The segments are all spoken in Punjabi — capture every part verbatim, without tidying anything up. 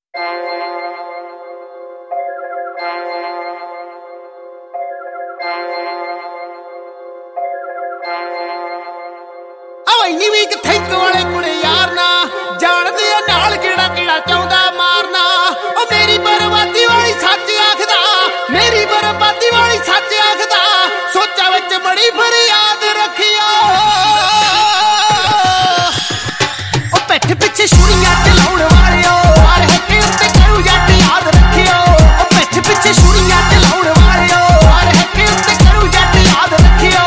ਇੰਨੀ ਵੀ ਕਿੱਥੇ ਵਾਲੇ ਕੁੜੇ ਯਾਰ ਨਾ ਜਾਣਦੇ ਆ ਨਾਲ ਕਿਹੜਾ ਕਿਹੜਾ ਚਾਹੁੰਦਾ ਮਾਰਨਾ। ਉਹ ਮੇਰੀ ਬਰਬਾਦੀ ਵਾਲੀ ਸੱਚ ਆਖਦਾ, ਮੇਰੀ ਬਰਬਾਦੀ ਵਾਲੀ ਸੱਚ ਆਖਦਾ, ਸੋਚਾਂ ਵਿੱਚ ਬੜੀ ਫਰਿਆਦ ਰੱਖਿਓ। ਉਹ ਪਿੱਠ ਪਿੱਛੇ ਛੁਰੀਆਂ ਚਲਾਉਣ ਵਾਲਿਓ ਹਰ ਇੱਕ ਉੱਤੇ ਕਰੂ ਜੱਟ ਯਾਦ ਰੱਖਿਓ। ਉਹ ਪਿੱਠ ਪਿੱਛੇ ਛੁਰੀਆਂ ਚਲਾਉਣ ਵਾਲਿਓ ਹਰ ਇੱਕ ਉੱਤੇ ਕਰੂ ਜੱਟ ਯਾਦ ਰੱਖਿਓ।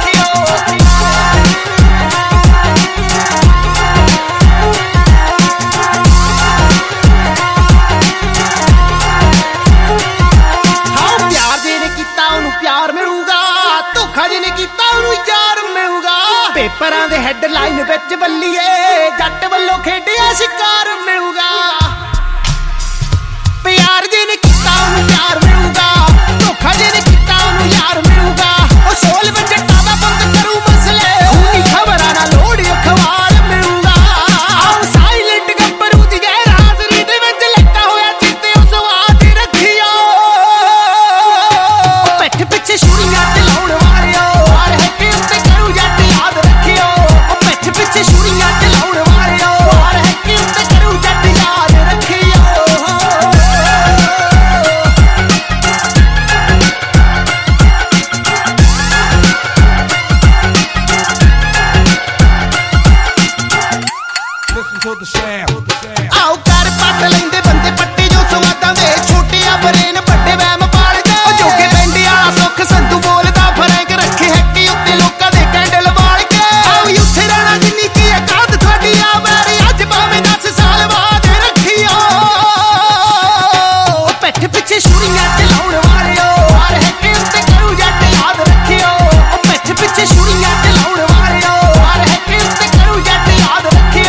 ਪਿਆਰ ਮਿਲੂਗਾ, ਧੋਖਾ ਜਿਹਨੇ ਕੀਤਾ ਉਹਨੂੰ ਯਾਰ ਮਿਲੂਗਾ। ਪੇਪਰਾਂ ਦੇ ਹੈਡਲਾਈਨ ਵਿੱਚ ਬੱਲੀਏ ਜੱਟ ਵੱਲੋਂ ਖੇਡਿਆ ਸ਼ਿਕਾਰ ਮਿਲੂਗਾ। ਪਿਆਰ ਜਿਹਨੇ ਕੀਤਾ ਉਹਨੂੰ ਪਿਆਰ ਮਿਲੂਗਾ, ਧੋਖਾ ਜਿਹਨੇ ਕੀਤਾ ਉਹਨੂੰ ਯਾਰ ਮਿਲੂਗਾ। ਉਹ ਸੋਲ ਵਿੱਚ ਜੱਟਾਂ ਦਾ ਬੰਦ ਕਰੂ ਮਸਲੇ, ਖੂਨੀ ਖਬਰਾਂ ਨਾਲ ਲੋੜ ਅਖਬਾਰ ਮਿਲੂਗਾ। ਆਹ ਸਾਇਲੈਂਟ ਗੱਭਰੂ ਦੀ ਗੈਰ ਹਾਜ਼ਰੀ ਦੇ ਵਿੱਚ ਲੱਗਾ ਹੋਇਆ ਚਿੱਤੇ ਉਸ ਸਵਾਦ ਰੱਖਿਓ। ਪਿੱਛੇ ਛੁਰੀਆਂ ਚਲਾਉਣ ਵਾਲਿਓ ਹਰ ਇੱਕ ਉੱਤੇ ਕਰੂ ਜੱਟ ਯਾਦ ਰੱਖਿਓ। ਉਹ ਪਿੱਛੇ ਪਿੱਛੇ ਛੁਰੀਆਂ ਚਲਾਉਣ ਵਾਲਿਓ ਹਰ ਇੱਕ ਉੱਤੇ ਕਰੂ ਜੱਟ ਯਾਦ ਰੱਖਿਓ। ਆਓ ਕਰ ਪੱਟ ਲੈਂਦੇ ਬੰਦੇ ਪੱਟੇ ਜੋ ਸਵਾਦਾਂ ਦੇ, ਛੋਟਿਆਂ ਬਰੇਨ ਵੱਡੇ ਵਹਿਮ ਪਾਲਦੇ। ਉਹ ਜੋਗੇ ਪਿੰਡ ਵਾਲਾ ਸੁੱਖ ਸੰਧੂ ਬੋਲਦਾ ਫਰੈਂਕ ਰੱਖੇ ਹੈਕੀ ਉੱਤੇ ਲੋਕਾਂ ਦੇ ਕੈਂਡਲ ਬਾਲ ਕੇ। ਆਓ ਉੱਥੇ ਰਹਿਣਾ ਜਿੰਨੀ ਕੀ ਔਕਾਤ ਤੁਹਾਡੀ ਆ ਵੈਰੀ ਅੱਜ ਭਾਵੇਂ ਦਸ ਸਾਲ ਬਾਅਦ ਰੱਖਿਓ। ਪਿੱਠ ਪਿੱਛੇ ਛੁਰੀਆਂ ਚਲਾਉਣ ਵਾਲਿਓ ਹਰ ਇੱਕ ਉੱਤੇ ਕਰੂ ਜੱਟ ਯਾਦ ਰੱਖਿਓ। ਉਹ ਪਿੱਠ ਪਿੱਛੇ ਛੁਰੀਆਂ ਚਲਾਉਣ ਵਾਲਿਓ ਹਰ ਇੱਕ ਉੱਤੇ ਕਰੂ ਜੱਟ ਯਾਦ ਰੱਖਿਓ।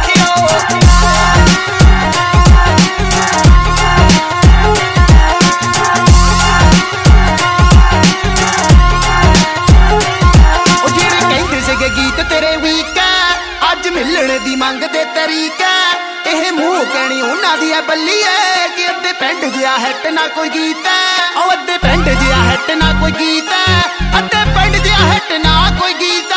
ਗੀਤ ਤੇਰੇ ਵੀਕ ਐ ਅੱਜ ਮਿਲਣ ਦੀ ਮੰਗਦੇ ਤਰੀਕਾ, ਇਹ ਮੂੰਹ ਕਹਿਣੀ ਉਹਨਾਂ ਦੀ ਐ ਬੱਲੀਏ ਕਿ ਅੱਧੇ ਪਿੰਡ ਜਿਹਾ ਹਿੱਟ ਨਾ ਕੋਈ ਗੀਤ ਐ। ਉਹ ਅੱਧੇ ਪਿੰਡ ਜਿਹਾ ਹਿੱਟ ਨਾ ਕੋਈ ਗੀਤ ਐ, ਅੱਧੇ ਪਿੰਡ ਜਿਹਾ ਹਿੱਟ ਨਾ ਕੋਈ ਗੀਤ।